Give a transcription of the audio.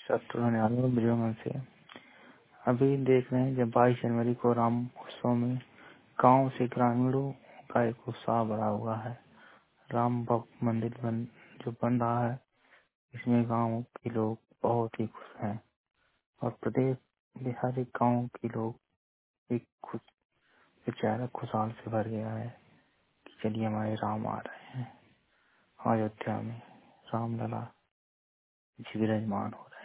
शत्रु ने आलू बुजुर्गों से अभी देख रहे हैं जब 22 जनवरी को राम उत्सव में गांव से ग्रामीणों का एक उत्साह बढ़ा हुआ है। राम भक्त मंदिर जो बन रहा है, इसमें गांव के लोग बहुत ही खुश हैं और प्रदेश के हर एक गांव के लोग एक खुश बेचारा खुशहाल से भर गया है कि चलिए हमारे राम आ रहे हैं। अयोध्या में रामलला जी विराजमान हो रहे हैं।